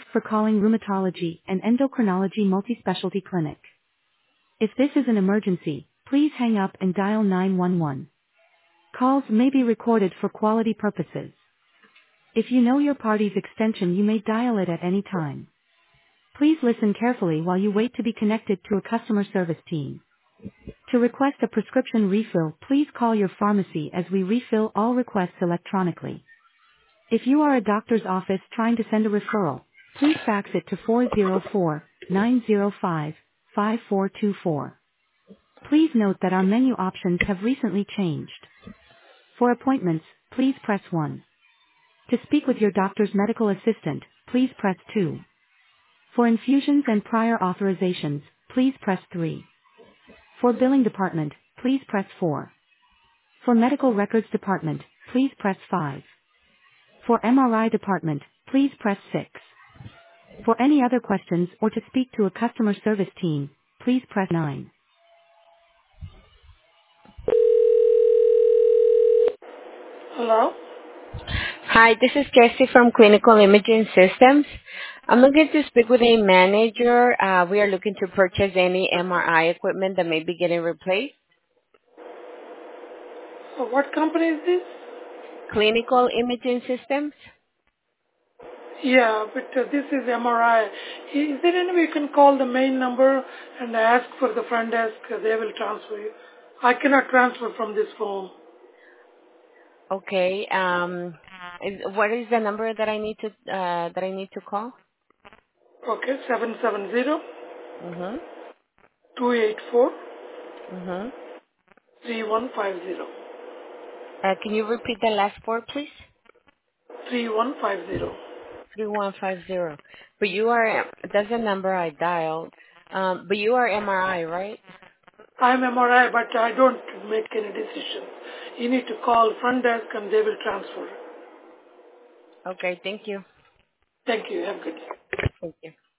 for calling Rheumatology and Endocrinology Multispecialty Clinic. If this is an emergency, please hang up and dial 911. Calls may be recorded for quality purposes. If you know your party's extension, you may dial it at any time. Please listen carefully while you wait to be connected to a customer service team. To request a prescription refill, please call your pharmacy as we refill all requests electronically. If you are a doctor's office trying to send a referral, please fax it to 404-905-5424. Please note that our menu options have recently changed. For appointments, please press 1. To speak with your doctor's medical assistant, please press 2. For infusions and prior authorizations, please press 3. For billing department, please press 4. For medical records department, please press 5. For MRI department, please press 6. For any other questions or to speak to a customer service team, please press 9. Hello? Hi, this is Cassie from Clinical Imaging Systems. I'm looking to speak with a manager. We are looking to purchase any MRI equipment that may be getting replaced. So what company is this? Clinical Imaging Systems? Yeah, but this is MRI. Is there any way you can call the main number and ask for the front desk? They will transfer you. I cannot transfer from this phone. Okay. What is the number that I need to call? Okay, 770 Mhm. 284 Mhm. 3150. Can you repeat the last four, please? 3150. 3150. But you are that's the number I dialed. But you are MRI, right? I'm MRI, but I don't make any decisions. You need to call front desk and they will transfer. Okay. Thank you. Thank you. Have a good day. Thank you.